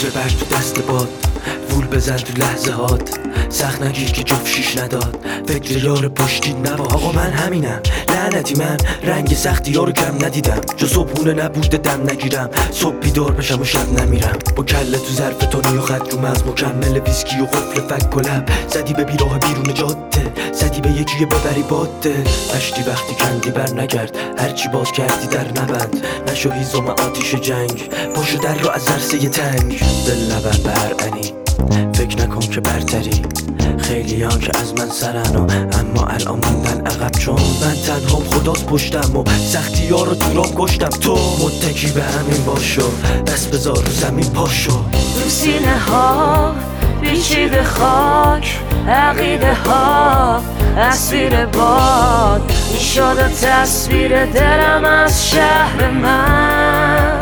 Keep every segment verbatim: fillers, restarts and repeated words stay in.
عطر برگ تو دست باد، وول بزن تو لحظه هات، سخت نگیر که جفت شیش نداد، فکر یار پشتی نباش. آقا من همینم لعنتی، من رنگ سختی یارو کم ندیدم، جو صبحونه نبوده دم نگیرم، صبح بیدار بشم و شب نمیرم، با کله تو ظرف تونی و خط رو مغز، مکمل ویسکی و قفل فک و لب، زدی به بیراه بیرون جاده، زدی به یکی ببری باده، مشتی وقتی کندی بر نگرد، هرچی باز کردی در نبند، نشو هیزم آتیش جنگ، پاشو در رو از عرصه تنگ، دل نبر بر انی، فکر نکن که برتری، خیلی ها که از من سرن و اما الان موندن عقب، چون من تنهام خداست پشتم و سختی ها رو تو راه کشتم. تو متکی به همین باشو، دست بذار رو زمین پاشو. تو سینه ها پیچیده خاک، عقیده ها اسیر باد، این شده تصویر دلم از شهر من.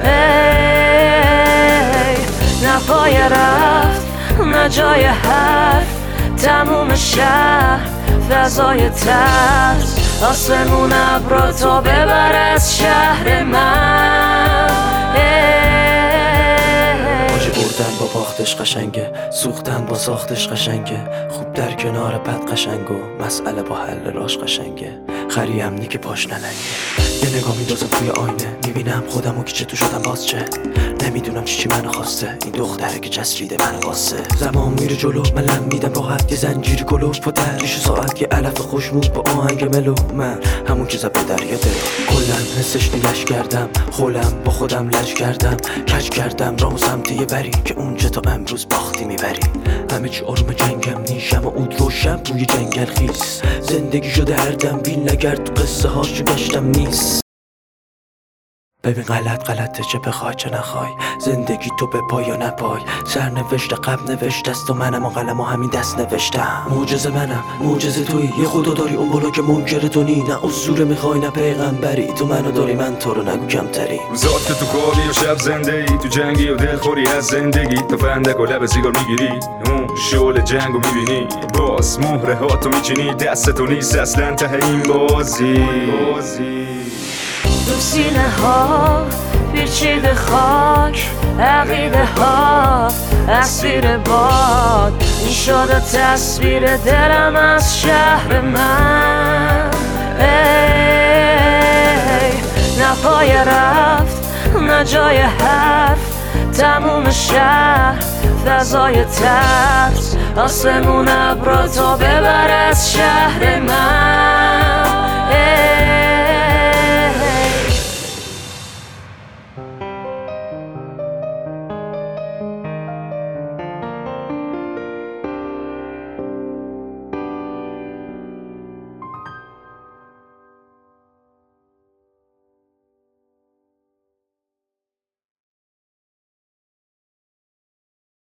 ای نه پای رفت نه جای حرف، تموم شهر فضای ترس، آسمون ابرا تا ببر از شهر من. باجی بردن با باختش قشنگه، سوختن با ساختش قشنگه، خوب در کنار بد قشنگ و مسئله با حل راش قشنگه، خری امنی که پاش نلنگه. یه نگاه میدازم توی آینه، میبینم خودم و که چه تو شدم باز چه، نمیدونم چی چی منو خواسته، این دختره که جسریده منو قاسه. زمان میره جلو من لم میدم راحت، یه زنجیری کلوف و تریش ساعت، یه علف خوشمود با آهنگ ملو، من همون که زد به دریا دلو، کلن حسش نیلش کردم، خولم با خودم لج کردم، کج کردم رامو سمت یه بری که اونجا تا امروز باختی میبری. همه چی آروم جنگم نیشم و اود روشم روی جنگل خیس، زندگی شده هر دم بیل نگرد تو قصه هاشو گشتم نیست. ببین غلط غلطه چه بخوای چه نخوای، زندگی تو به پای یا نپای، سر نوشته قبل نوشته است و منم و قلم و همین دست نوشتم. معجزه منم معجزه تویی، یه خدا داری اون بالا که منکر تو نی، نه اسطوره میخوای نه پیغمبری، تو منو داری من تو رو نگو کمتری. روزات که تو کاری و شب زنده ای، تو جنگی و دلخوری از زندگی، تو فندک و لب سیگار میگیری، اون شعله جنگو میبینی، باز مهره ها تو میچینی، دست تو نیست اصلا ته این بازی بازی. تو سینه ها پیچیده خاک، عقیده ها اسیر باد، این شده تصویر دلم از شهر من. ای نه پای رفت نه جای حرف، تموم شهر فضای ترس، آسمون ابرا تا ببر از شهر من.